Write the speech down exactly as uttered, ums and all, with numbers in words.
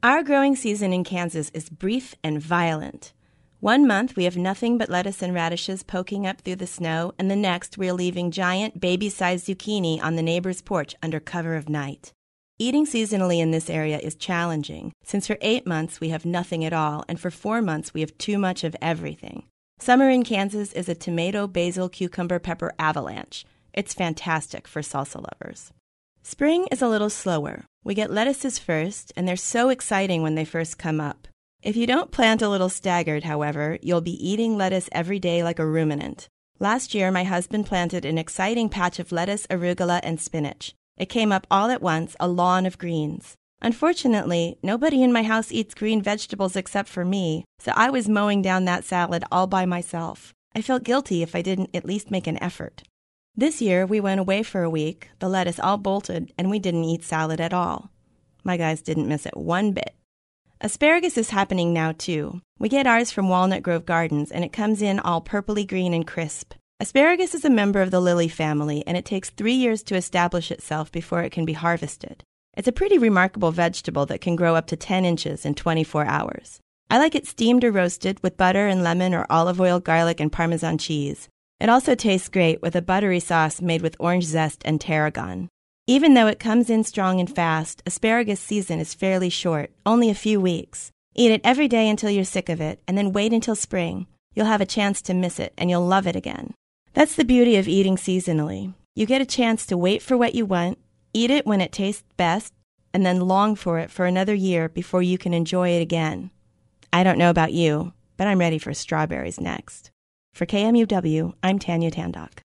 Our growing season in Kansas is brief and violent. One month we have nothing but lettuce and radishes poking up through the snow, and the next we are leaving giant baby-sized zucchini on the neighbor's porch under cover of night. Eating seasonally in this area is challenging, since for eight months we have nothing at all, and for four months we have too much of everything. Summer in Kansas is a tomato, basil, cucumber, pepper avalanche. It's fantastic for salsa lovers. Spring is a little slower. We get lettuces first, and they're so exciting when they first come up. If you don't plant a little staggered, however, you'll be eating lettuce every day like a ruminant. Last year, my husband planted an exciting patch of lettuce, arugula, and spinach. It came up all at once, a lawn of greens. Unfortunately, nobody in my house eats green vegetables except for me, so I was mowing down that salad all by myself. I felt guilty if I didn't at least make an effort. This year, we went away for a week, the lettuce all bolted, and we didn't eat salad at all. My guys didn't miss it one bit. Asparagus is happening now, too. We get ours from Walnut Grove Gardens, and it comes in all purpley green and crisp. Asparagus is a member of the lily family, and it takes three years to establish itself before it can be harvested. It's a pretty remarkable vegetable that can grow up to ten inches in twenty-four hours. I like it steamed or roasted with butter and lemon or olive oil, garlic, and Parmesan cheese. It also tastes great with a buttery sauce made with orange zest and tarragon. Even though it comes in strong and fast, asparagus season is fairly short, only a few weeks. Eat it every day until you're sick of it, and then wait until spring. You'll have a chance to miss it, and you'll love it again. That's the beauty of eating seasonally. You get a chance to wait for what you want, eat it when it tastes best, and then long for it for another year before you can enjoy it again. I don't know about you, but I'm ready for strawberries next. For K M U W, I'm Tanya Tandock.